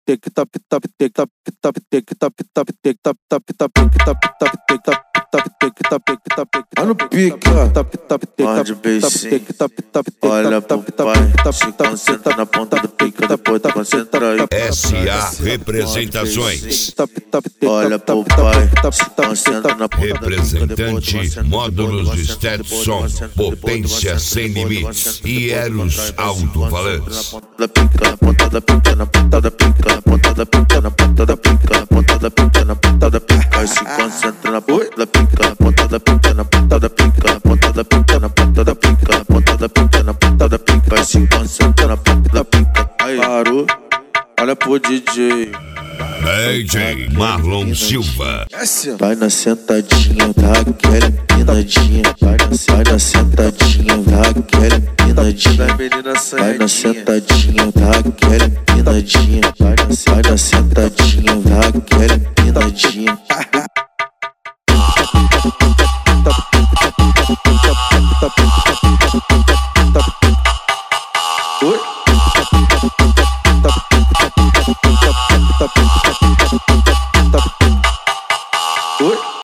no pique, morde beicinho, olha pro pai, se concentra na ponta do pique, depois tu concentra aí. SA Representações. Olha pro pai, se concentra na ponta do pique. Representante Módulos de Stetson, potência sem limites e Eros alto-falantes. Na ponta da pica, na ponta da pica, na ponta da pica, na ponta da pica, na ponta da pica, na ponta da pica, se concentra na ponta da pica, na ponta da pica, na ponta da pica, na ponta da pica, na ponta da pica, na ponta da pica, na ponta da pica, se concentra na ponta da pica. Aí parou, olha pro DJ. DJ Marlon Silva. Vai na sentadinha, dá aquela empinadinha. Vai na sentadinha, dá aquela empinadinha. Vai na sentadinha, dá aquela empinadinha. Vai na sentadinha, dá aquela empinadinha.